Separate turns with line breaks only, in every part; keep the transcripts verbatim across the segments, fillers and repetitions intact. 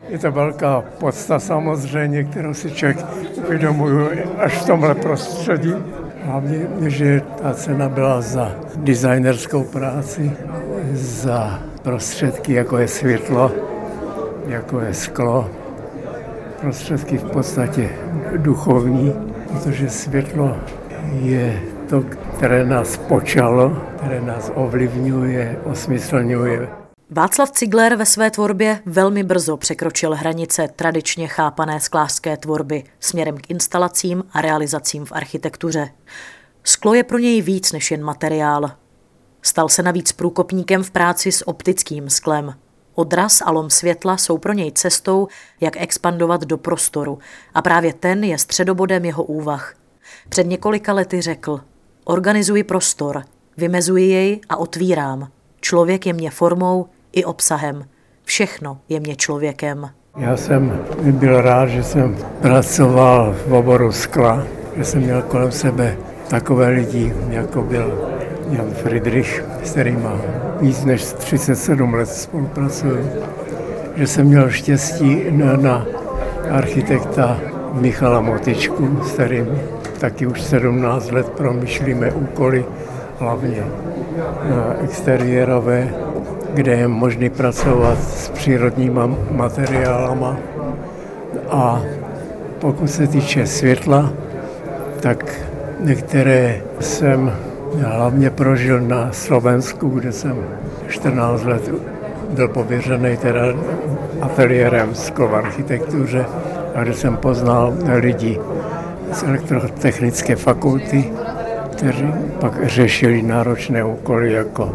Je to velká podsta samozřejmě, kterou si člověk uvědomuje až v tomhle prostředí. Hlavně, že ta cena byla za designerskou práci, za prostředky, jako je světlo, jako je sklo, prostředky v podstatě duchovní, protože světlo je to, které nás počalo, které nás ovlivňuje, osmyslňuje.
Václav Cigler ve své tvorbě velmi brzo překročil hranice tradičně chápané sklářské tvorby směrem k instalacím a realizacím v architektuře. Sklo je pro něj víc než jen materiál. Stal se navíc průkopníkem v práci s optickým sklem. Odraz a lom světla jsou pro něj cestou, jak expandovat do prostoru, a právě ten je středobodem jeho úvah. Před několika lety řekl: organizuji prostor, vymezuji jej a otvírám. Člověk je mě formou i obsahem. Všechno je mě člověkem.
Já jsem byl rád, že jsem pracoval v oboru skla, že jsem měl kolem sebe takové lidi, jako byl Jan Friedrich, s kterým víc než třicet sedm let spolupracuju. Že jsem měl štěstí na, na architekta Michala Motyčku, s kterým taky už sedmnáct let promýšlíme úkoly, hlavně exteriérové, kde je možné pracovat s přírodníma materiálama. A pokud se týče světla, tak některé jsem hlavně prožil na Slovensku, kde jsem čtrnáct let byl pověřený teda ateliérem sklo v architektuře, a kde jsem poznal lidi z elektrotechnické fakulty, kteří pak řešili náročné úkoly jako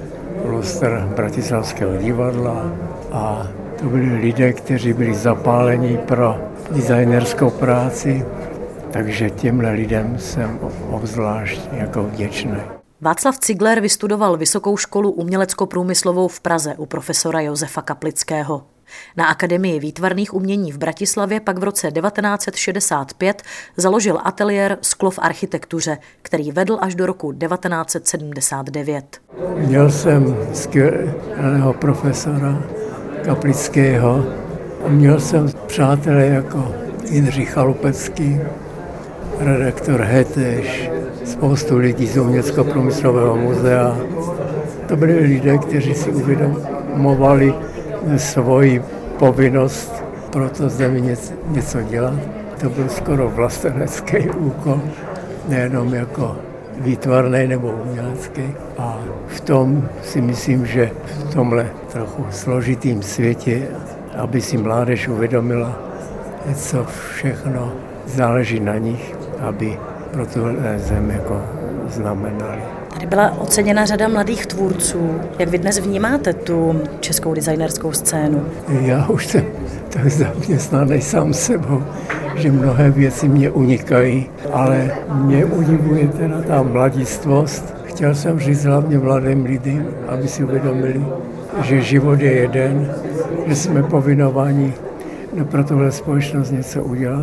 lustr Bratislavského divadla, a to byli lidé, kteří byli zapálení pro designerskou práci, takže těmhle lidem jsem obzvlášť jako vděčný.
Václav Cigler vystudoval Vysokou školu umělecko-průmyslovou v Praze u profesora Josefa Kaplického. Na Akademii výtvarných umění v Bratislavě pak v roce devatenáct set šedesát pět založil ateliér Sklo v architektuře, který vedl až do roku devatenáct set sedmdesát devět.
Měl jsem skvělého profesora Kaplického, měl jsem přátelé jako Jindřich Chalupecký, redaktor Heteš, spoustu lidí z Umělecko-průmyslového muzea. To byli lidé, kteří si uvědomovali svoji povinnost pro to zemi něco dělat. To byl skoro vlastenecký úkol, nejenom jako výtvarný nebo umělecký. A v tom si myslím, že v tomhle trochu složitým světě, aby si mládež uvědomila, co všechno záleží na nich, aby pro tuhle zem jako znamenali.
Tady byla oceněna řada mladých tvůrců. Jak vy dnes vnímáte tu českou designerskou scénu?
Já už jsem tak zaměstnaný sám sebou, že mnohé věci mě unikají, ale mě udivuje teda ta mladistvost. Chtěl jsem říct hlavně mladým lidem, aby si uvědomili, že život je jeden, že jsme povinováni pro tuhle společnost něco udělat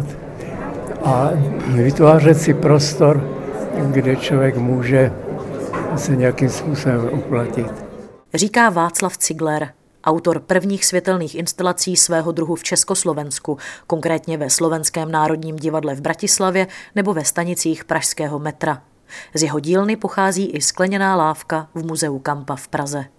a vytvářet si prostor, kde člověk může se nějakým způsobem uplatit.
Říká Václav Cigler, autor prvních světelných instalací svého druhu v Československu, konkrétně ve Slovenském národním divadle v Bratislavě nebo ve stanicích pražského metra. Z jeho dílny pochází i skleněná lávka v muzeu Kampa v Praze.